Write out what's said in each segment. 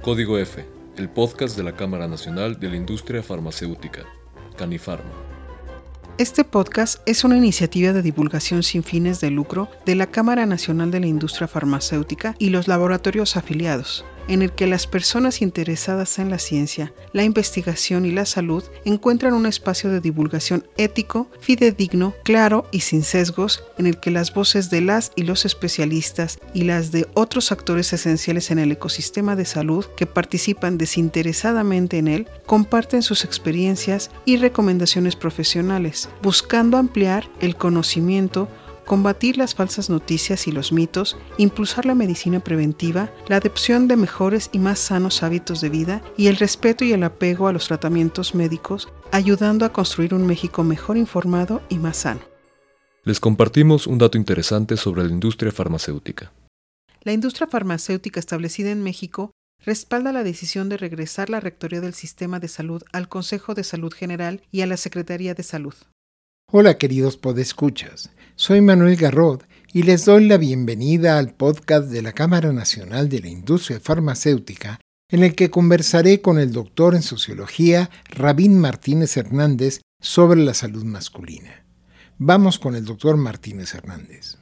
Código F, el podcast de la Cámara Nacional de la Industria Farmacéutica, Canifarma. Este podcast es una iniciativa de divulgación sin fines de lucro de la Cámara Nacional de la Industria Farmacéutica y los laboratorios afiliados, en el que las personas interesadas en la ciencia, la investigación y la salud encuentran un espacio de divulgación ético, fidedigno, claro y sin sesgos, en el que las voces de las y los especialistas y las de otros actores esenciales en el ecosistema de salud que participan desinteresadamente en él, comparten sus experiencias y recomendaciones profesionales, buscando ampliar el conocimiento, combatir las falsas noticias y los mitos, impulsar la medicina preventiva, la adopción de mejores y más sanos hábitos de vida y el respeto y el apego a los tratamientos médicos, ayudando a construir un México mejor informado y más sano. Les compartimos un dato interesante sobre la industria farmacéutica. La industria farmacéutica establecida en México respalda la decisión de regresar la rectoría del sistema de salud al Consejo de Salud General y a la Secretaría de Salud. Hola queridos podescuchas, soy Manuel Garrod y les doy la bienvenida al podcast de la Cámara Nacional de la Industria Farmacéutica, en el que conversaré con el doctor en Sociología Rabín Martínez Hernández sobre la salud masculina. Vamos con el doctor Martínez Hernández.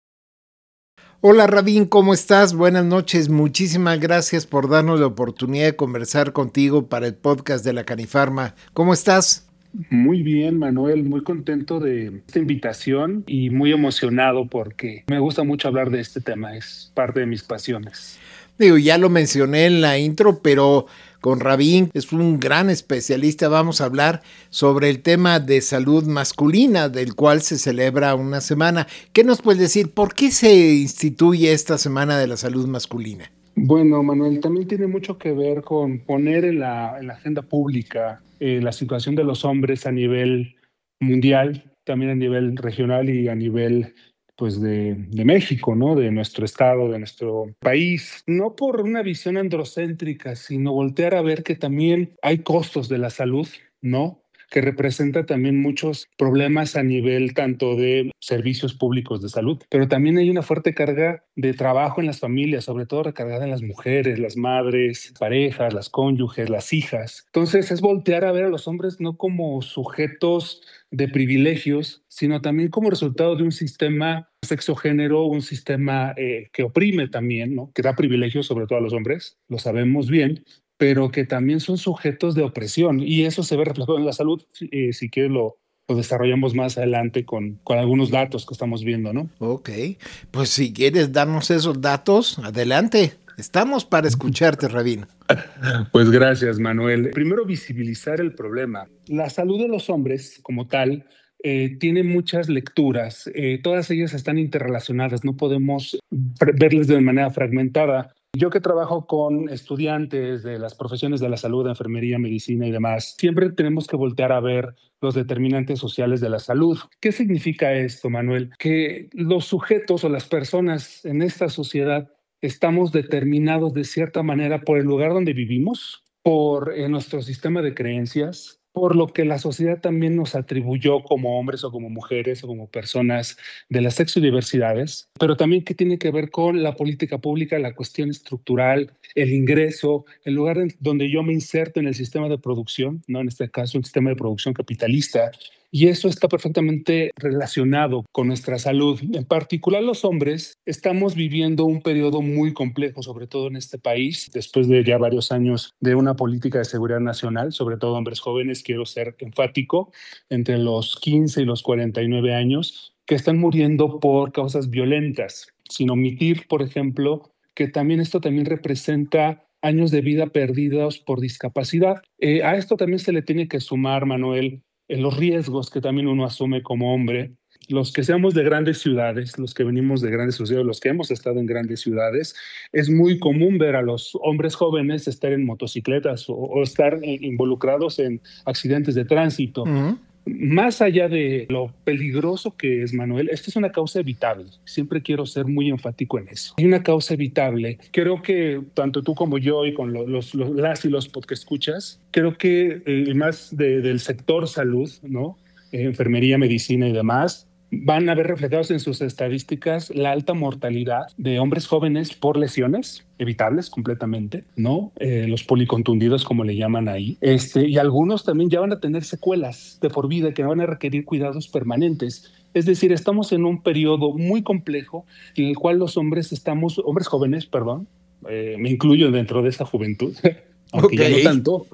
Hola Rabín, ¿cómo estás? Buenas noches, muchísimas gracias por darnos la oportunidad de conversar contigo para el podcast de la Canifarma. ¿Cómo estás? Muy bien, Manuel, muy contento de esta invitación y muy emocionado porque me gusta mucho hablar de este tema, es parte de mis pasiones. Ya lo mencioné en la intro, pero con Rabín es un gran especialista. Vamos a hablar sobre el tema de salud masculina, del cual se celebra una semana. ¿Qué nos puedes decir? ¿Por qué se instituye esta Semana de la Salud Masculina? Bueno, Manuel, también tiene mucho que ver con poner en la agenda pública la situación de los hombres a nivel mundial, también a nivel regional y a nivel pues de México, ¿no? De nuestro estado, de nuestro país. No por una visión androcéntrica, sino voltear a ver que también hay costos de la salud, ¿no? Que representa también muchos problemas a nivel tanto de servicios públicos de salud, pero también hay una fuerte carga de trabajo en las familias, sobre todo recargada en las mujeres, las madres, parejas, las cónyuges, las hijas. Entonces es voltear a ver a los hombres no como sujetos de privilegios, sino también como resultado de un sistema sexogénero, un sistema que oprime también, ¿no? Que da privilegios sobre todo a los hombres, lo sabemos bien, pero que también son sujetos de opresión y eso se ve reflejado en la salud. Si quieres lo desarrollamos más adelante con algunos datos que estamos viendo, ¿no? Ok, pues si quieres darnos esos datos, adelante. Estamos para escucharte, Rabín. Pues gracias, Manuel. Primero, visibilizar el problema. La salud de los hombres como tal tiene muchas lecturas. Todas ellas están interrelacionadas. No podemos verles de manera fragmentada. Yo que trabajo con estudiantes de las profesiones de la salud, enfermería, medicina y demás, siempre tenemos que voltear a ver los determinantes sociales de la salud. ¿Qué significa esto, Manuel? Que los sujetos o las personas en esta sociedad estamos determinados de cierta manera por el lugar donde vivimos, por nuestro sistema de creencias, por lo que la sociedad también nos atribuyó como hombres o como mujeres o como personas de las sexodiversidades, pero también que tiene que ver con la política pública, la cuestión estructural, el ingreso, el lugar donde yo me inserto en el sistema de producción, ¿no? En este caso el sistema de producción capitalista, y eso está perfectamente relacionado con nuestra salud. En particular, los hombres estamos viviendo un periodo muy complejo, sobre todo en este país, después de ya varios años de una política de seguridad nacional, sobre todo hombres jóvenes, quiero ser enfático, entre los 15 y los 49 años, que están muriendo por causas violentas, sin omitir, por ejemplo, que también esto también representa años de vida perdidos por discapacidad. A esto también se le tiene que sumar, Manuel, los riesgos que también uno asume como hombre. Los que seamos de grandes ciudades, los que venimos de grandes ciudades, los que hemos estado en grandes ciudades, es muy común ver a los hombres jóvenes estar en motocicletas o estar involucrados en accidentes de tránsito. Uh-huh. Más allá de lo peligroso que es, Manuel, esta es una causa evitable. Siempre quiero ser muy enfático en eso. Hay una causa evitable. Creo que tanto tú como yo y con las y los podcast escuchas, creo que más del sector salud, ¿no? Enfermería, medicina y demás, van a ver reflejados en sus estadísticas la alta mortalidad de hombres jóvenes por lesiones evitables completamente, ¿no? Los policontundidos, como le llaman ahí. Y algunos también ya van a tener secuelas de por vida que van a requerir cuidados permanentes. Es decir, estamos en un periodo muy complejo en el cual los hombres jóvenes, perdón, me incluyo dentro de esa juventud, aunque ya no tanto.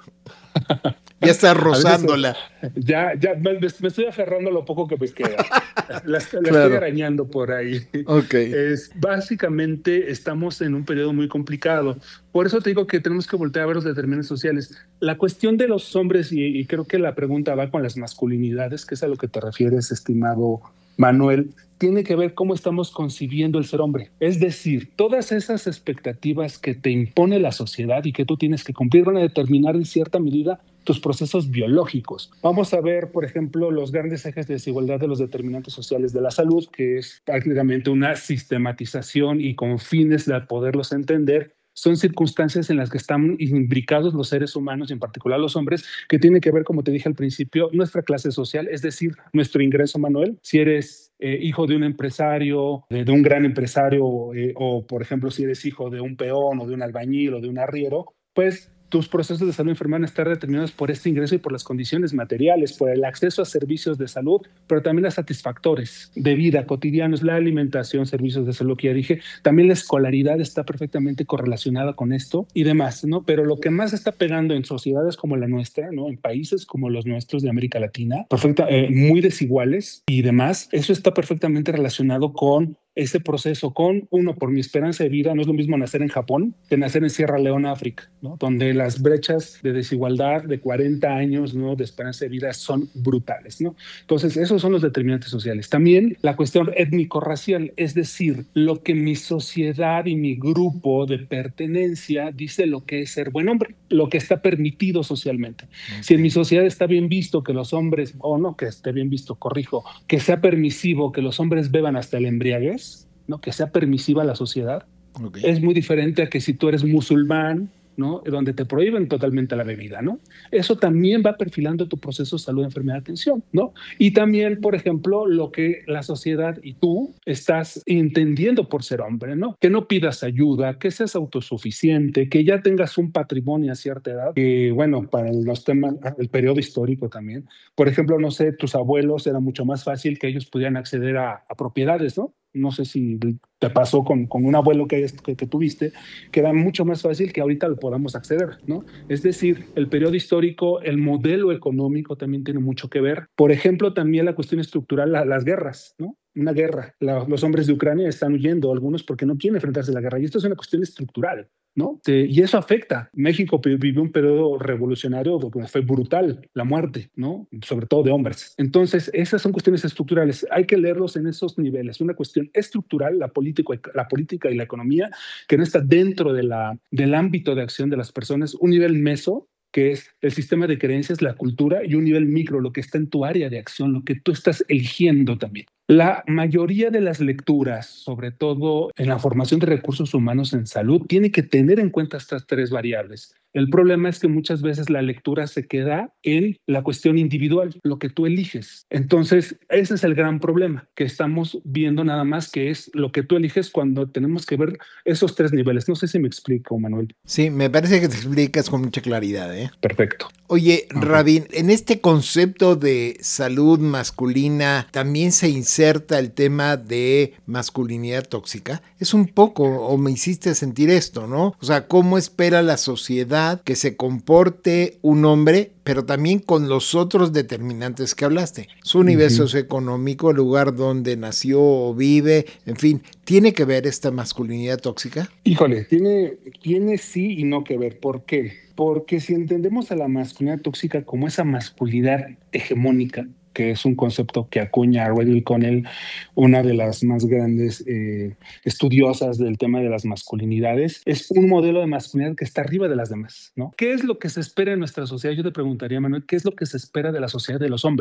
Ya está rozándola. Ya me estoy aferrando a lo poco que me queda. La estoy arañando por ahí. Okay. Básicamente estamos en un periodo muy complicado. Por eso te digo que tenemos que voltear a ver los determinantes sociales. La cuestión de los hombres, y creo que la pregunta va con las masculinidades, que es a lo que te refieres, estimado Manuel, tiene que ver cómo estamos concibiendo el ser hombre. Es decir, todas esas expectativas que te impone la sociedad y que tú tienes que cumplir van a determinar en cierta medida tus procesos biológicos. Vamos a ver, por ejemplo, los grandes ejes de desigualdad de los determinantes sociales de la salud, que es prácticamente una sistematización y con fines de poderlos entender. Son circunstancias en las que están imbricados los seres humanos y en particular los hombres, que tiene que ver, como te dije al principio, nuestra clase social, es decir, nuestro ingreso, Manuel. Si eres hijo de un empresario, de un gran empresario, o por ejemplo, si eres hijo de un peón o de un albañil o de un arriero, pues tus procesos de salud y enfermedad van a estar determinados por este ingreso y por las condiciones materiales, por el acceso a servicios de salud, pero también a satisfactores de vida cotidianos, la alimentación, servicios de salud que ya dije, también la escolaridad está perfectamente correlacionada con esto y demás, ¿no? Pero lo que más está pegando en sociedades como la nuestra, ¿no? En países como los nuestros de América Latina, muy desiguales y demás, eso está perfectamente relacionado con ese proceso por mi esperanza de vida. No es lo mismo nacer en Japón que nacer en Sierra Leona, África, ¿no? Donde las brechas de desigualdad de 40 años, ¿no? de esperanza de vida son brutales, ¿no? Entonces, esos son los determinantes sociales. También la cuestión étnico-racial, es decir, lo que mi sociedad y mi grupo de pertenencia dice lo que es ser buen hombre, lo que está permitido socialmente. Okay. Si en mi sociedad está bien visto que los hombres, que esté bien visto, corrijo, que sea permisivo que los hombres beban hasta el embriaguez, ¿no? Que sea permisiva la sociedad, okay. Es muy diferente a que si tú eres musulmán, ¿no? Donde te prohíben totalmente la bebida, ¿no? Eso también va perfilando tu proceso de salud, enfermedad, atención, ¿no? Y también, por ejemplo, lo que la sociedad y tú estás entendiendo por ser hombre, ¿no? Que no pidas ayuda, que seas autosuficiente, que ya tengas un patrimonio a cierta edad, que bueno, para los temas, el periodo histórico también, por ejemplo, no sé, tus abuelos era mucho más fácil que ellos pudieran acceder a propiedades, ¿no? No sé si te pasó con un abuelo que tuviste, que era mucho más fácil que ahorita lo podamos acceder, ¿no? Es decir, el periodo histórico, el modelo económico también tiene mucho que ver. Por ejemplo, también la cuestión estructural, las guerras, ¿no? Una guerra. Los hombres de Ucrania están huyendo, algunos porque no quieren enfrentarse a la guerra. Y esto es una cuestión estructural, ¿no? Y eso afecta. México vivió un periodo revolucionario donde fue brutal la muerte, ¿no? Sobre todo de hombres. Entonces, esas son cuestiones estructurales. Hay que leerlos en esos niveles. Una cuestión estructural, la política y la economía, que no está dentro del ámbito de acción de las personas. Un nivel meso, que es el sistema de creencias, la cultura, y un nivel micro, lo que está en tu área de acción, lo que tú estás eligiendo también. La mayoría de las lecturas, sobre todo en la formación de recursos humanos en salud, tiene que tener en cuenta estas tres variables. El problema es que muchas veces la lectura se queda en la cuestión individual, lo que tú eliges. Entonces, ese es el gran problema, que estamos viendo nada más que es lo que tú eliges cuando tenemos que ver esos tres niveles. No sé si me explico, Manuel. Sí, me parece que te explicas con mucha claridad, ¿eh? Perfecto. Oye, Rabín, en este concepto de salud masculina también se inserta el tema de masculinidad tóxica. Es un poco, o me hiciste sentir esto, ¿no? O sea, ¿cómo espera la sociedad que se comporte un hombre, pero también con los otros determinantes que hablaste? Su nivel socioeconómico, el lugar donde nació o vive, en fin, ¿tiene que ver esta masculinidad tóxica? Híjole, tiene sí y no que ver. ¿Por qué? Porque si entendemos a la masculinidad tóxica como esa masculinidad hegemónica, que es un concepto que acuña Redfield Connell, una de las más grandes estudiosas del tema de las masculinidades, es un modelo de masculinidad que está arriba de las demás, ¿no? ¿Qué es lo que se espera en nuestra sociedad? Yo te preguntaría, Manuel, ¿qué es lo que se espera de la sociedad de los hombres?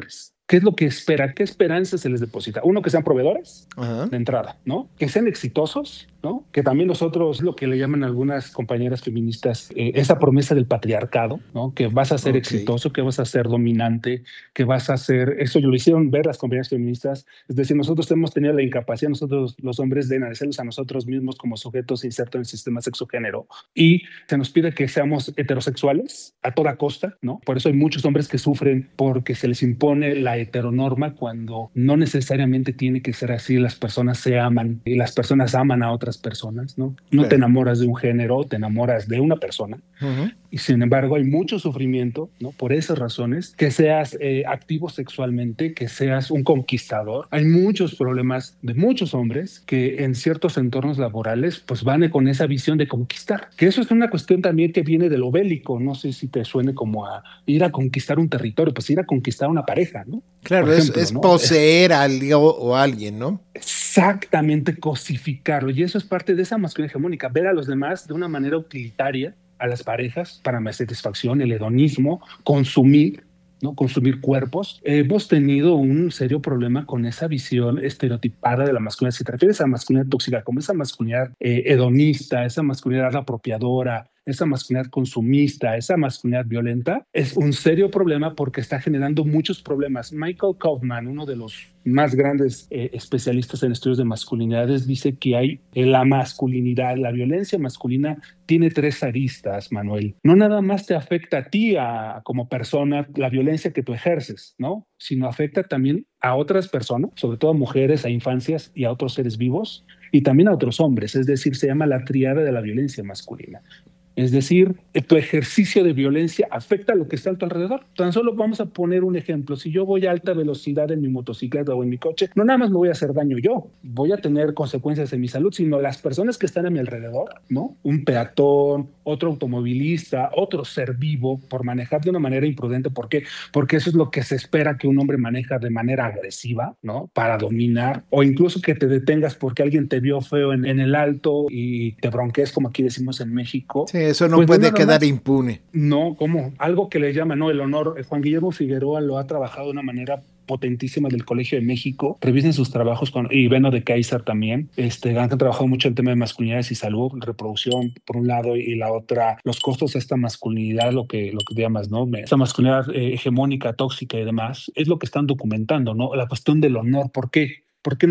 ¿Qué es lo que espera? ¿Qué esperanza se les deposita? Uno, que sean proveedores de entrada, ¿no? Que sean exitosos, ¿no? Que también nosotros, lo que le llaman algunas compañeras feministas, esa promesa del patriarcado, ¿no? Que vas a ser exitoso, que vas a ser dominante, que vas a ser, eso lo hicieron ver las compañeras feministas, es decir, nosotros hemos tenido la incapacidad, nosotros los hombres, de analizarnos a nosotros mismos como sujetos insertos en el sistema sexo-género, y se nos pide que seamos heterosexuales a toda costa, ¿no? Por eso hay muchos hombres que sufren porque se les impone la heteronorma cuando no necesariamente tiene que ser así. Las personas se aman y las personas aman a otras personas, ¿no? No te enamoras de un género, te enamoras de una persona. Y sin embargo hay mucho sufrimiento, ¿no? Por esas razones, que seas activo sexualmente, que seas un conquistador. Hay muchos problemas de muchos hombres que en ciertos entornos laborales pues van con esa visión de conquistar, que eso es una cuestión también que viene de lo bélico. No sé si te suene como a ir a conquistar un territorio, pues ir a conquistar una pareja, ¿no? Claro, ejemplo, es ¿no? Poseer a algo o a alguien, ¿no? Exactamente, cosificarlo. Y eso es parte de esa masculinidad hegemónica, ver a los demás de una manera utilitaria, a las parejas, para más satisfacción, el hedonismo, consumir, ¿no? Consumir cuerpos. Hemos tenido un serio problema con esa visión estereotipada de la masculinidad. Si te refieres a masculinidad tóxica, como esa masculinidad hedonista, esa masculinidad apropiadora, esa masculinidad consumista, esa masculinidad violenta, es un serio problema porque está generando muchos problemas. Michael Kaufman, uno de los más grandes especialistas en estudios de masculinidades, dice que hay la masculinidad, la violencia masculina tiene 3 aristas, Manuel. No nada más te afecta a ti como persona la violencia que tú ejerces, ¿no? Sino afecta también a otras personas, sobre todo a mujeres, a infancias y a otros seres vivos, y también a otros hombres. Es decir, se llama la tríada de la violencia masculina. Es decir, tu ejercicio de violencia afecta a lo que está a tu alrededor. Tan solo vamos a poner un ejemplo. Si yo voy a alta velocidad en mi motocicleta o en mi coche, no nada más me voy a hacer daño yo, voy a tener consecuencias en mi salud, sino las personas que están a mi alrededor, ¿no? Un peatón, otro automovilista, otro ser vivo, por manejar de una manera imprudente. ¿Por qué? Porque eso es lo que se espera que un hombre maneja de manera agresiva, ¿no? Para dominar, o incluso que te detengas porque alguien te vio feo en el alto y te bronquees, como aquí decimos en México. Sí, eso no puede quedar impune. No, como algo que le llaman, ¿no? El honor. Juan Guillermo Figueroa lo ha trabajado de una manera potentísima del Colegio de México. Revisen sus trabajos y Beno de Kaiser también. Han trabajado mucho el tema de masculinidades y salud, reproducción por un lado, y la otra, los costos de esta masculinidad, lo que llamas, ¿no? Esta masculinidad hegemónica, tóxica y demás, es lo que están documentando, ¿no? La cuestión del honor. ¿Por qué? ¿Por qué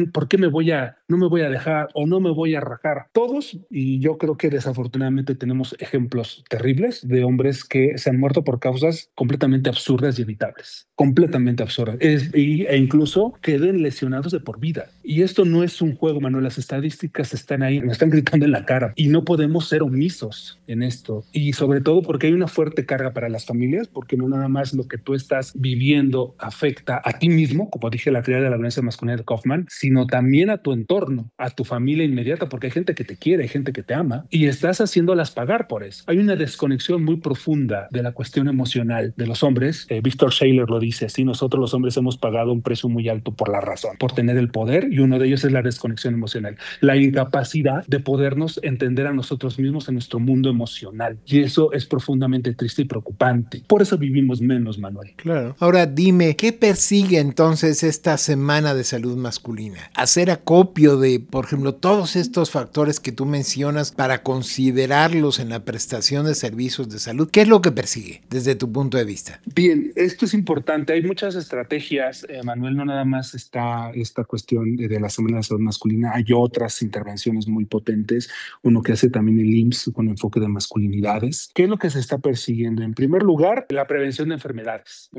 no me voy a dejar o no me voy a rajar? Todos, y yo creo que desafortunadamente tenemos ejemplos terribles de hombres que se han muerto por causas completamente absurdas y evitables. Completamente absurdas. E incluso queden lesionados de por vida. Y esto no es un juego, Manuel. Las estadísticas están ahí, nos están gritando en la cara. Y no podemos ser omisos en esto. Y sobre todo porque hay una fuerte carga para las familias, porque no nada más lo que tú estás viviendo afecta a ti mismo, como dije, la teoría de la violencia masculina de Kaufman, sino también a tu entorno, a tu familia inmediata, porque hay gente que te quiere, hay gente que te ama, y estás haciéndolas pagar por eso. Hay una desconexión muy profunda de la cuestión emocional de los hombres. Víctor Shaler lo dice así: nosotros los hombres hemos pagado un precio muy alto por la razón, por tener el poder, y uno de ellos es la desconexión emocional, la incapacidad de podernos entender a nosotros mismos en nuestro mundo emocional, y eso es profundamente triste y preocupante. Por eso vivimos menos, Manuel. Claro. Ahora dime, ¿qué persigue entonces esta Semana de Salud Masculina? Hacer acopio de, por ejemplo, todos estos factores que tú mencionas para considerarlos en la prestación de servicios de salud. ¿Qué es lo que persigue desde tu punto de vista? Bien, esto es importante. Hay muchas estrategias, Manuel. No nada más está esta cuestión de la Semana de Salud Masculina. Hay otras intervenciones muy potentes. Uno que hace también el IMSS con enfoque de masculinidades. ¿Qué es lo que se está persiguiendo? En primer lugar, la prevención de enfermedades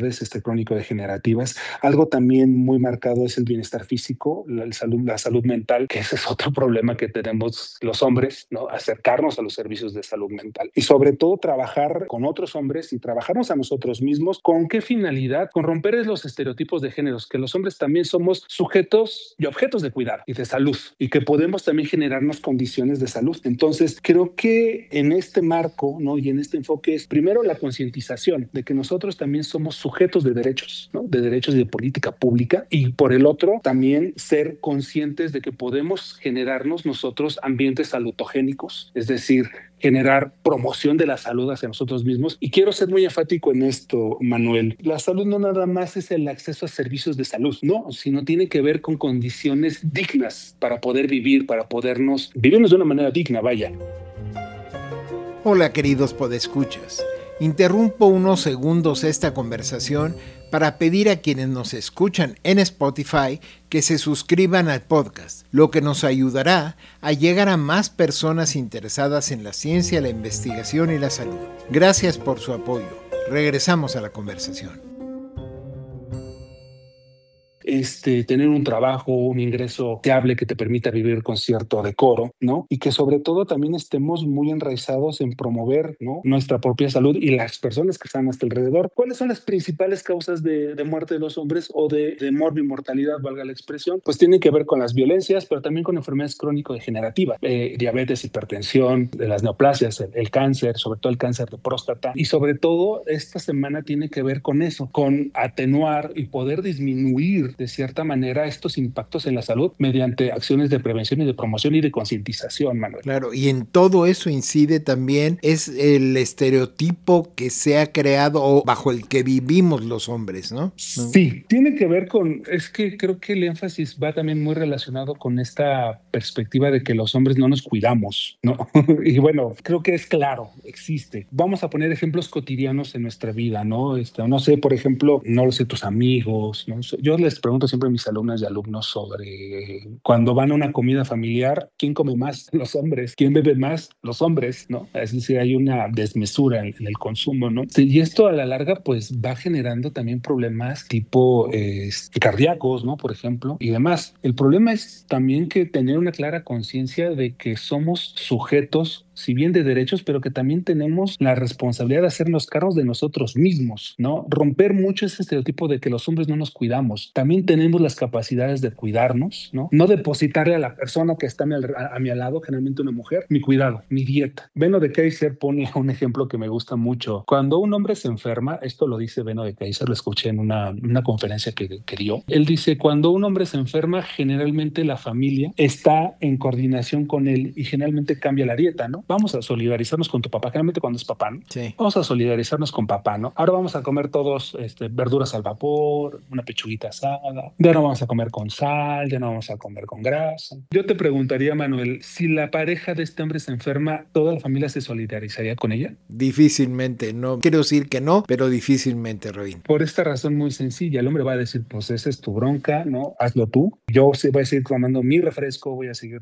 crónico-degenerativas. Algo también muy marcado es el bienestar físico, la salud mental, que ese es otro problema que tenemos los hombres, ¿no? Acercarnos a los servicios de salud mental y sobre todo trabajar con otros hombres y trabajarnos a nosotros mismos. ¿Con qué finalidad? Con romper los estereotipos de géneros, que los hombres también somos sujetos y objetos de cuidado y de salud, y que podemos también generarnos condiciones de salud. Entonces, creo que en este marco, ¿no? Y en este enfoque es primero la concientización de que nosotros también somos sujetos de derechos, ¿no? De derechos y de política pública, y por el otro también ser conscientes de que podemos generarnos nosotros ambientes salutogénicos, es decir, generar promoción de la salud hacia nosotros mismos. Y quiero ser muy enfático en esto, Manuel. La salud no nada más es el acceso a servicios de salud, no, sino tiene que ver con condiciones dignas para poder vivir, para podernos vivirnos de una manera digna, vaya. Hola queridos podescuchas, interrumpo unos segundos esta conversación para pedir a quienes nos escuchan en Spotify que se suscriban al podcast, lo que nos ayudará a llegar a más personas interesadas en la ciencia, la investigación y la salud. Gracias por su apoyo. Regresamos a la conversación. Tener un trabajo, un ingreso fiable que te permita vivir con cierto decoro, ¿no? Y que sobre todo también estemos muy enraizados en promover, ¿no?, nuestra propia salud y las personas que están a nuestro alrededor. ¿Cuáles son las principales causas de muerte de los hombres o de morbimortalidad, valga la expresión? Pues tienen que ver con las violencias, pero también con enfermedades crónico-degenerativas, diabetes, hipertensión, de las neoplasias, el cáncer, sobre todo el cáncer de próstata. Y sobre todo esta semana tiene que ver con eso, con atenuar y poder disminuir de cierta manera estos impactos en la salud mediante acciones de prevención y de promoción y de concientización, Manuel. Claro, y en todo eso incide también es el estereotipo que se ha creado o bajo el que vivimos los hombres, ¿no? Sí, tiene que ver con, es que creo que el énfasis va también muy relacionado con esta perspectiva de que los hombres no nos cuidamos, ¿no? Y bueno, creo que es claro, existe. Vamos a poner ejemplos cotidianos en nuestra vida, ¿no? No sé, por ejemplo, no lo sé, tus amigos, ¿no? Yo les pregunto siempre a mis alumnas y alumnos sobre cuando van a una comida familiar, ¿quién come más? Los hombres. ¿Quién bebe más? Los hombres, ¿no? Es decir, hay una desmesura en el consumo, ¿no? Y esto a la larga pues va generando también problemas tipo cardíacos, ¿no? Por ejemplo, y demás. El problema es también que tener una clara conciencia de que somos sujetos, si bien de derechos, pero que también tenemos la responsabilidad de hacernos cargos de nosotros mismos, ¿no? Romper mucho ese estereotipo de que los hombres no nos cuidamos. También tenemos las capacidades de cuidarnos, ¿no? No depositarle a la persona que está a mi lado, generalmente una mujer, mi cuidado, mi dieta. Beno de Kaiser pone un ejemplo que me gusta mucho. Cuando un hombre se enferma, esto lo dice Beno de Kaiser, lo escuché en una conferencia que dio. Él dice, cuando un hombre se enferma, generalmente la familia está en coordinación con él y generalmente cambia la dieta, ¿no? Vamos a solidarizarnos con tu papá, generalmente cuando es papá, ¿no? Sí. Vamos a solidarizarnos con papá, ¿no? Ahora vamos a comer todos verduras al vapor, una pechuguita asada, ya no vamos a comer con sal, ya no vamos a comer con grasa. Yo te preguntaría, Manuel, si la pareja de este hombre se enferma, ¿toda la familia se solidarizaría con ella? Difícilmente, no quiero decir que no, pero difícilmente, Robin. Por esta razón muy sencilla, el hombre va a decir, pues esa es tu bronca, ¿no? Hazlo tú. Yo voy a seguir tomando mi refresco, voy a seguir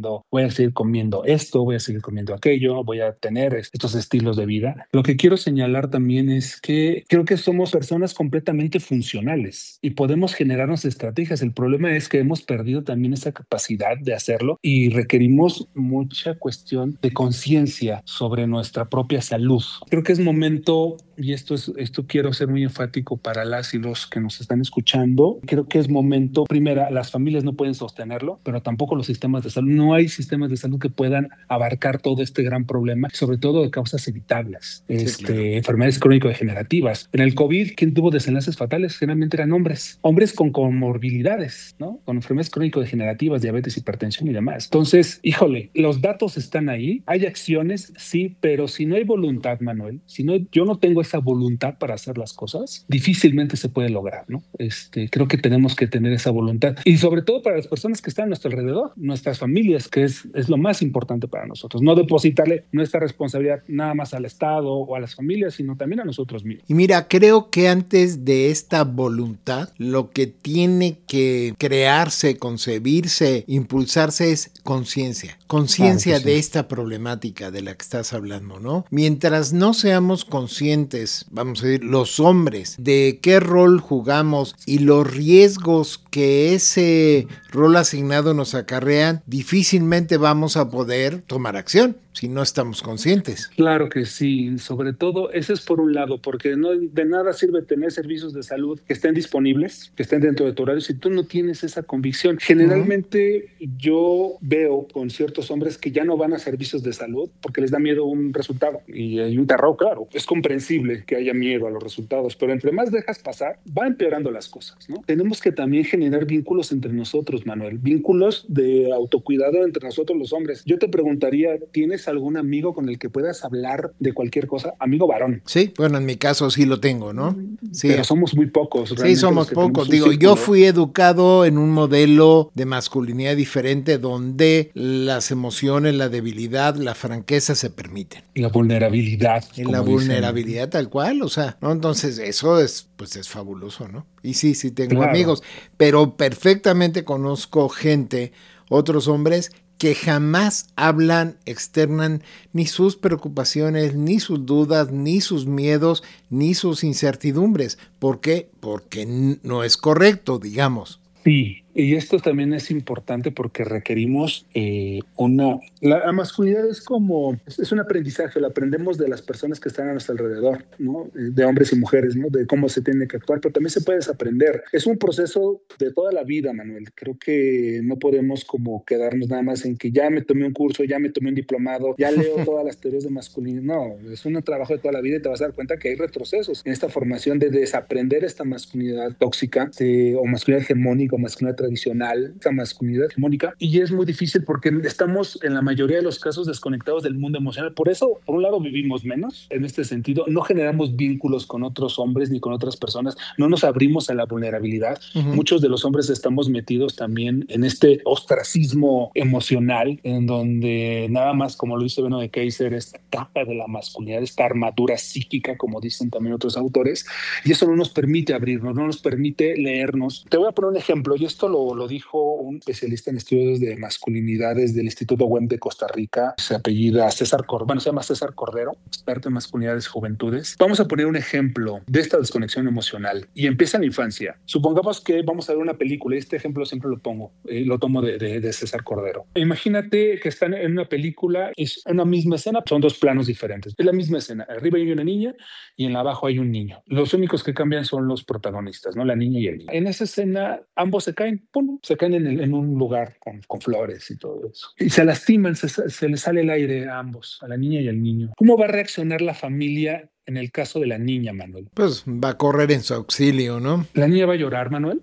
comiendo esto, voy a seguir comiendo aquello, voy a tener estos estilos de vida. Lo que quiero señalar también es que creo que somos personas completamente funcionales y podemos generarnos estrategias. El problema es que hemos perdido también esa capacidad de hacerlo y requerimos mucha cuestión de conciencia sobre nuestra propia salud. Creo que es momento, y esto quiero ser muy enfático para las y los que nos están escuchando, creo que es momento, primera, las familias no pueden sostenerlo, pero tampoco los sistemas de salud. No hay sistemas de salud que puedan abarcar todo este gran problema, sobre todo de causas evitables, Sí, claro. enfermedades crónico-degenerativas. En el COVID, ¿quién tuvo desenlaces fatales? Generalmente eran hombres con comorbilidades, ¿no? Con enfermedades crónico-degenerativas, diabetes, hipertensión y demás. Entonces, híjole, los datos están ahí, hay acciones, sí, pero si no hay voluntad, Manuel, yo no tengo esa voluntad para hacer las cosas, difícilmente se puede lograr, ¿no? Creo que tenemos que tener esa voluntad y sobre todo para las personas que están a nuestro alrededor, nuestras familias, que es lo más importante para nosotros. No depositarle nuestra responsabilidad nada más al Estado o a las familias, sino también a nosotros mismos. Y mira, creo que antes de esta voluntad, lo que tiene que crearse, concebirse, impulsarse es conciencia. Conciencia de esta problemática de la que estás hablando, ¿no? Mientras no seamos conscientes, vamos a decir, los hombres, de qué rol jugamos y los riesgos que ese rol asignado nos acarrean, difícilmente vamos a poder tomar acción si no estamos conscientes. Claro que sí, sobre todo ese es por un lado, porque no de nada sirve tener servicios de salud que estén disponibles, que estén dentro de tu horario, si tú no tienes esa convicción. Generalmente yo veo con ciertos hombres que ya no van a servicios de salud porque les da miedo un resultado y hay un terror, claro. Es comprensible que haya miedo a los resultados, pero entre más dejas pasar, va empeorando las cosas, ¿no? Tenemos que también generar vínculos entre nosotros, Manuel, vínculos de autocuidado entre nosotros los hombres. Yo te preguntaría, ¿tienes algún amigo con el que puedas hablar de cualquier cosa? Amigo varón. Sí, bueno, en mi caso sí lo tengo, ¿no? Sí. Pero somos muy pocos. Sí, somos pocos. Digo, yo fui educado en un modelo de masculinidad diferente donde las emociones, la debilidad, la franqueza se permiten. Y la vulnerabilidad. Y la vulnerabilidad tal cual, o sea, ¿no? Entonces eso es, pues es fabuloso, ¿no? Y sí, tengo amigos, pero perfectamente conozco gente, otros hombres que jamás hablan, externan ni sus preocupaciones, ni sus dudas, ni sus miedos, ni sus incertidumbres. ¿Por qué? Porque no es correcto, digamos. Sí, y esto también es importante porque requerimos la masculinidad es un aprendizaje, lo aprendemos de las personas que están a nuestro alrededor, ¿no? De hombres y mujeres, ¿no? De cómo se tiene que actuar, pero también se puede desaprender. Es un proceso de toda la vida, Manuel. Creo que no podemos como quedarnos nada más en que ya me tomé un curso, ya me tomé un diplomado, ya leo todas las teorías de masculinidad. No, es un trabajo de toda la vida y te vas a dar cuenta que hay retrocesos en esta formación de desaprender esta masculinidad tóxica o masculinidad hegemónica o masculinidad tradicional, esa masculinidad hegemónica, y es muy difícil porque estamos en la mayoría de los casos desconectados del mundo emocional. Por eso, por un lado, vivimos menos en este sentido, no generamos vínculos con otros hombres ni con otras personas, no nos abrimos a la vulnerabilidad. Muchos de los hombres estamos metidos también en este ostracismo emocional, en donde nada más, como lo dice Beno de Keiser, esta capa de la masculinidad, esta armadura psíquica, como dicen también otros autores, y eso no nos permite abrirnos, no nos permite leernos. Te voy a poner un ejemplo, y esto lo dijo un especialista en estudios de masculinidades del Instituto WEM de Costa Rica, se apellida César Cordero, se llama César Cordero, experto en masculinidades y juventudes. Vamos a poner un ejemplo de esta desconexión emocional y empieza en la infancia. Supongamos que vamos a ver una película, y este ejemplo siempre lo tomo de César Cordero. Imagínate que están en una película, es una misma escena, son dos planos diferentes. Es la misma escena, arriba hay una niña y en abajo hay un niño. Los únicos que cambian son los protagonistas, ¿no? La niña y el niño. En esa escena ambos se caen, ¡pum! Se caen en un lugar con flores y todo eso. Y se lastiman, se les sale el aire a ambos, a la niña y al niño. ¿Cómo va a reaccionar la familia en el caso de la niña, Manuel? Pues va a correr en su auxilio, ¿no? ¿La niña va a llorar, Manuel?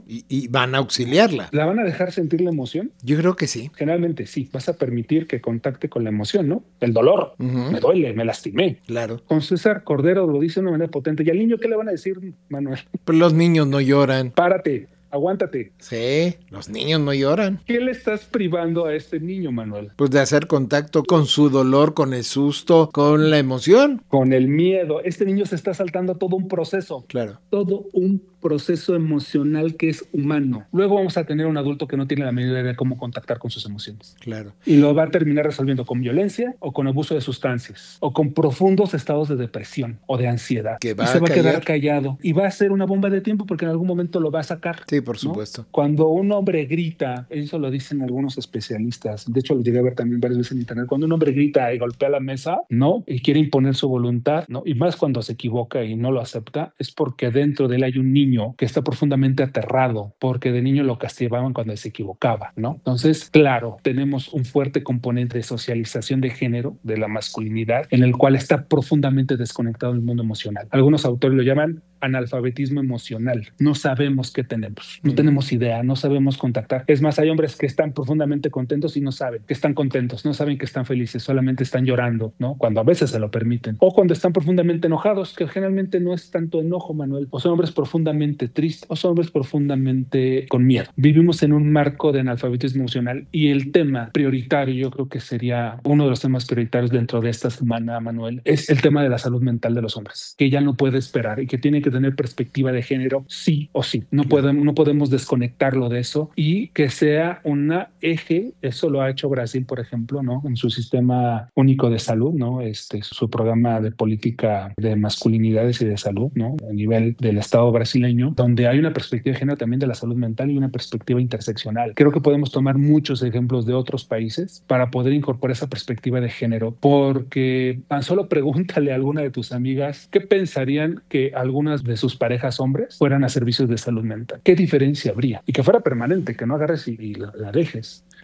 Y van a auxiliarla. ¿La van a dejar sentir la emoción? Yo creo que sí. Generalmente sí. Vas a permitir que contacte con la emoción, ¿no? El dolor. Me duele, me lastimé. Claro. Con César Cordero lo dice de una manera potente. ¿Y al niño qué le van a decir, Manuel? Pues los niños no lloran. Párate. Aguántate. Sí, los niños no lloran. ¿Qué le estás privando a este niño, Manuel? Pues de hacer contacto con su dolor, con el susto, con la emoción. Con el miedo. Este niño se está saltando todo un proceso. Claro. Todo un proceso emocional que es humano. Luego vamos a tener un adulto que no tiene la medida de cómo contactar con sus emociones. Claro. Y lo va a terminar resolviendo con violencia o con abuso de sustancias o con profundos estados de depresión o de ansiedad. Que y se va a quedar callado y va a ser una bomba de tiempo porque en algún momento lo va a sacar. Sí, por supuesto. ¿No? Cuando un hombre grita, eso lo dicen algunos especialistas, de hecho lo llegué a ver también varias veces en internet, cuando un hombre grita y golpea la mesa, ¿no? Y quiere imponer su voluntad, ¿no? Y más cuando se equivoca y no lo acepta, es porque dentro de él hay un niño que está profundamente aterrado, porque de niño lo castigaban cuando se equivocaba, ¿no? Entonces, claro, tenemos un fuerte componente de socialización de género, de la masculinidad, en el cual está profundamente desconectado del mundo emocional. Algunos autores lo llaman analfabetismo emocional. No sabemos qué tenemos, no tenemos idea, no sabemos contactar. Es más, hay hombres que están profundamente contentos y no saben que están contentos, no saben que están felices, solamente están llorando, ¿no? Cuando a veces se lo permiten. O cuando están profundamente enojados, que generalmente no es tanto enojo, Manuel. O son hombres profundamente tristes, o son hombres profundamente con miedo. Vivimos en un marco de analfabetismo emocional y el tema prioritario, yo creo que sería uno de los temas prioritarios dentro de esta semana, Manuel, es el tema de la salud mental de los hombres, que ya no puede esperar y que tiene que tener perspectiva de género sí o sí. No podemos desconectarlo de eso y que sea una eje. Eso lo ha hecho Brasil, por ejemplo, ¿no? En su sistema único de salud, ¿no? Su programa de política de masculinidades y de salud, ¿no? A nivel del Estado brasileño, donde hay una perspectiva de género también de la salud mental y una perspectiva interseccional. Creo que podemos tomar muchos ejemplos de otros países para poder incorporar esa perspectiva de género, porque tan solo pregúntale a alguna de tus amigas qué pensarían que algunas de sus parejas hombres fueran a servicios de salud mental. ¿Qué diferencia habría? Y que fuera permanente, que no agarres y la dejes.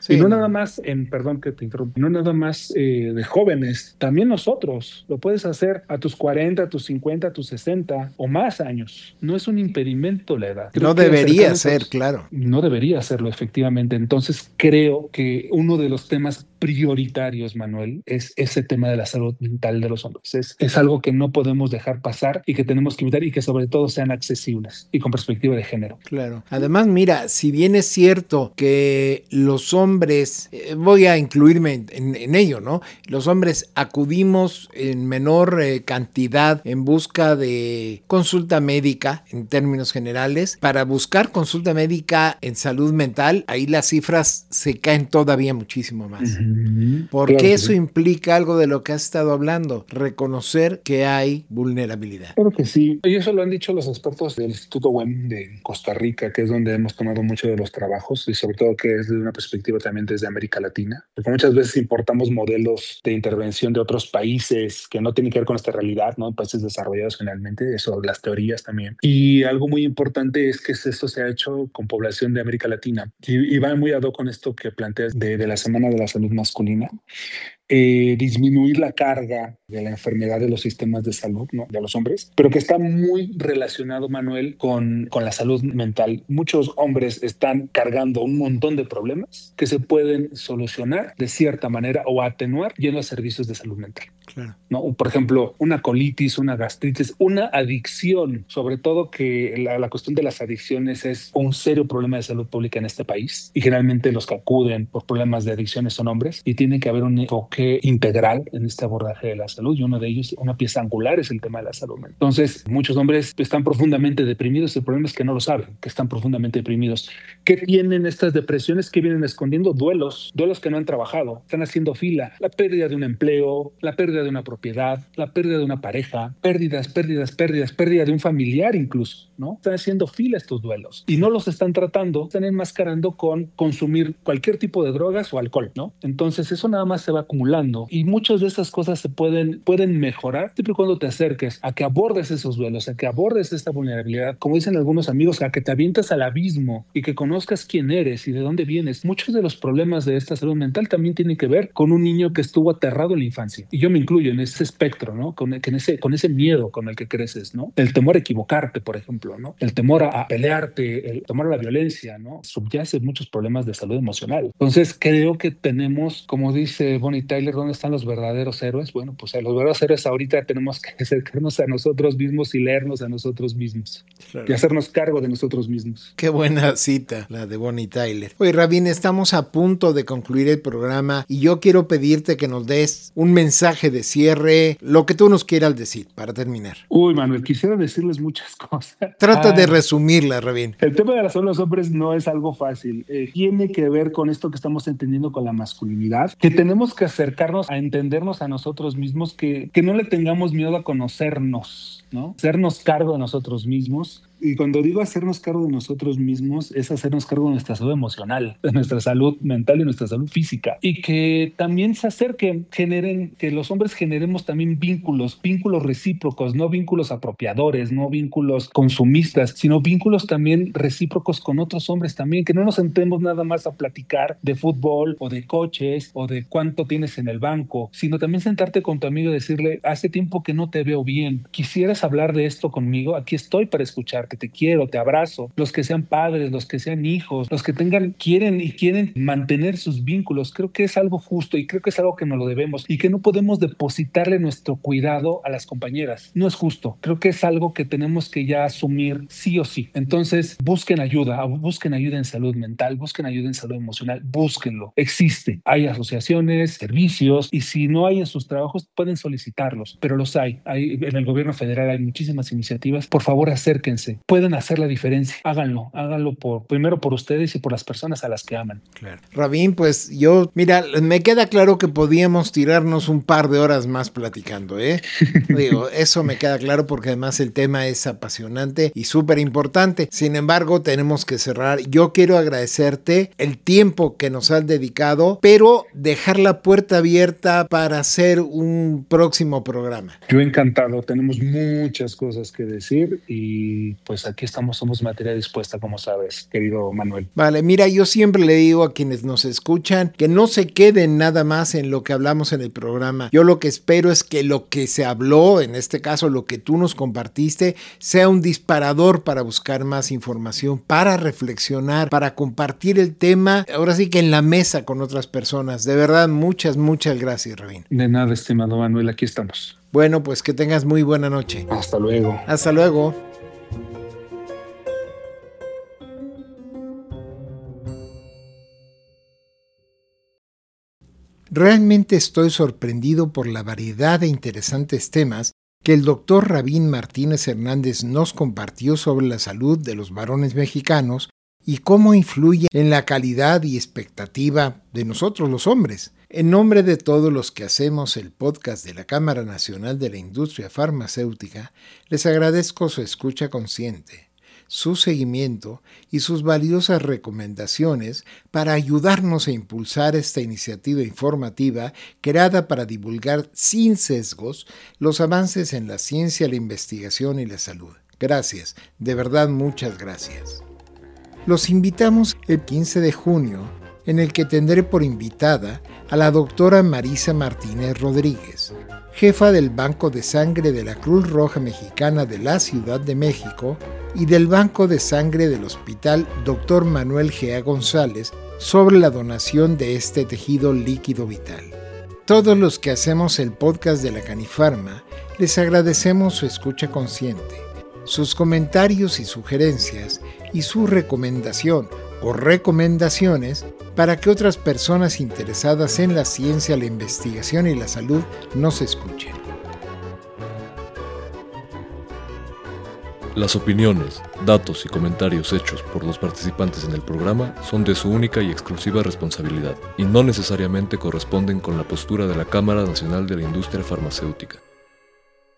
y no nada más perdón que te interrumpa, no nada más de jóvenes, también nosotros lo puedes hacer a tus 40, a tus 50, a tus 60 o más años. No es un impedimento la edad. No debería ser, claro. No debería serlo, efectivamente. Entonces creo que uno de los temas prioritarios, Manuel, es ese tema de la salud mental de los hombres. Es algo que no podemos dejar pasar y que tenemos que evitar, y que sobre todo sean accesibles y con perspectiva de género. Claro. Además, mira, si bien es cierto que los hombres, voy a incluirme en ello, ¿no? Los hombres acudimos en menor cantidad en busca de consulta médica, en términos generales. Para buscar consulta médica en salud mental, ahí las cifras se caen todavía muchísimo más. Porque claro, eso implica algo de lo que has estado hablando, reconocer que hay vulnerabilidad. Claro que sí, y eso lo han dicho los expertos del Instituto WEM de Costa Rica, que es donde hemos tomado mucho de los trabajos, y sobre todo que es desde una perspectiva también desde América Latina, porque muchas veces importamos modelos de intervención de otros países que no tienen que ver con esta realidad, ¿no? Países desarrollados generalmente, eso, las teorías también. Y algo muy importante es que esto se ha hecho con población de América Latina, y va muy ad hoc con esto que planteas de la Semana de la Salud Masculina. Disminuir la carga de la enfermedad de los sistemas de salud, ¿no? De los hombres, pero que está muy relacionado, Manuel, con la salud mental. Muchos hombres están cargando un montón de problemas que se pueden solucionar de cierta manera o atenuar yendo a servicios de salud mental. Claro. ¿No? Por ejemplo, una colitis, una gastritis, una adicción, sobre todo que la cuestión de las adicciones es un serio problema de salud pública en este país, y generalmente los que acuden por problemas de adicciones son hombres, y tiene que haber un enfoque integral en este abordaje de la salud, y uno de ellos, una pieza angular, es el tema de la salud mental. Entonces, muchos hombres están profundamente deprimidos. El problema es que no lo saben, que están profundamente deprimidos. ¿Qué tienen estas depresiones? Que vienen escondiendo duelos que no han trabajado, están haciendo fila, la pérdida de un empleo, la pérdida de una propiedad, la pérdida de una pareja, pérdida de un familiar incluso, ¿no? Están haciendo fila estos duelos y no los están tratando, están enmascarando con consumir cualquier tipo de drogas o alcohol, ¿no? Entonces eso nada más se va acumulando, y muchas de estas cosas se pueden mejorar siempre y cuando te acerques a que abordes esos duelos, a que abordes esta vulnerabilidad, como dicen algunos amigos, a que te avientas al abismo y que conozcas quién eres y de dónde vienes. Muchos de los problemas de esta salud mental también tienen que ver con un niño que estuvo aterrado en la infancia, y yo me incluyo en ese espectro, ¿no? Con ese miedo con el que creces, ¿no? El temor a equivocarte, por ejemplo, ¿no? El temor a pelearte, el temor a la violencia, ¿no? Subyace muchos problemas de salud emocional. Entonces creo que tenemos, como dice Bonnie Tyler, ¿dónde están los verdaderos héroes? Bueno, pues a los verdaderos héroes ahorita tenemos que acercarnos a nosotros mismos y leernos a nosotros mismos, claro, y hacernos cargo de nosotros mismos. Qué buena cita, la de Bonnie Tyler. Oye, Rabín, estamos a punto de concluir el programa y yo quiero pedirte que nos des un mensaje de cierre, lo que tú nos quieras decir para terminar. Uy, Manuel, quisiera decirles muchas cosas. Trata de resumirla, Rabín. El tema de la salud de los hombres no es algo fácil. Tiene que ver con esto que estamos entendiendo con la masculinidad, que tenemos que acercarnos a entendernos a nosotros mismos, que no le tengamos miedo a conocernos, ¿no? Hacernos cargo de nosotros mismos. Y cuando digo hacernos cargo de nosotros mismos, es hacernos cargo de nuestra salud emocional, de nuestra salud mental y nuestra salud física. Y que también se acerquen, que los hombres generemos también vínculos recíprocos, no vínculos apropiadores, no vínculos consumistas, sino vínculos también recíprocos con otros hombres también, que no nos sentemos nada más a platicar de fútbol o de coches o de cuánto tienes en el banco, sino también sentarte con tu amigo y decirle, hace tiempo que no te veo bien, ¿quisieras hablar de esto conmigo? Aquí estoy para escuchar, que te quiero, te abrazo. Los que sean padres, los que sean hijos, los que quieren mantener sus vínculos, creo que es algo justo y creo que es algo que nos lo debemos, y que no podemos depositarle nuestro cuidado a las compañeras. No es justo. Creo que es algo que tenemos que ya asumir sí o sí. Entonces, busquen ayuda en salud mental, busquen ayuda en salud emocional, búsquenlo. Existe. Hay asociaciones, servicios, y si no hay en sus trabajos, pueden solicitarlos, pero los hay. En el gobierno federal hay muchísimas iniciativas. Por favor, acérquense. Pueden hacer la diferencia. Háganlo primero por ustedes y por las personas a las que aman. Claro. Rabín, pues me queda claro que podíamos tirarnos un par de horas más platicando, ¿eh? Digo, eso me queda claro porque además el tema es apasionante y súper importante. Sin embargo, tenemos que cerrar. Yo quiero agradecerte el tiempo que nos has dedicado, pero dejar la puerta abierta para hacer un próximo programa. Yo encantado. Tenemos muchas cosas que decir y pues aquí estamos, somos materia dispuesta, como sabes, querido Manuel. Vale, mira, yo siempre le digo a quienes nos escuchan que no se queden nada más en lo que hablamos en el programa. Yo lo que espero es que lo que se habló, en este caso lo que tú nos compartiste, sea un disparador para buscar más información, para reflexionar, para compartir el tema, ahora sí que en la mesa con otras personas. De verdad, muchas gracias, Rabín. De nada, estimado Manuel, aquí estamos. Bueno, pues que tengas muy buena noche. Hasta luego. Hasta luego. Realmente estoy sorprendido por la variedad de interesantes temas que el doctor Rabín Martínez Hernández nos compartió sobre la salud de los varones mexicanos y cómo influye en la calidad y expectativa de nosotros los hombres. En nombre de todos los que hacemos el podcast de la Cámara Nacional de la Industria Farmacéutica, les agradezco su escucha consciente, su seguimiento y sus valiosas recomendaciones para ayudarnos a impulsar esta iniciativa informativa creada para divulgar sin sesgos los avances en la ciencia, la investigación y la salud. Gracias, de verdad muchas gracias. Los invitamos el 15 de junio, en el que tendré por invitada a la doctora Marisa Martínez Rodríguez, jefa del Banco de Sangre de la Cruz Roja Mexicana de la Ciudad de México y del Banco de Sangre del Hospital Dr. Manuel Gea González, sobre la donación de este tejido líquido vital. Todos los que hacemos el podcast de la Canifarma les agradecemos su escucha consciente, sus comentarios y sugerencias y su recomendación o recomendaciones para que otras personas interesadas en la ciencia, la investigación y la salud nos escuchen. Las opiniones, datos y comentarios hechos por los participantes en el programa son de su única y exclusiva responsabilidad y no necesariamente corresponden con la postura de la Cámara Nacional de la Industria Farmacéutica.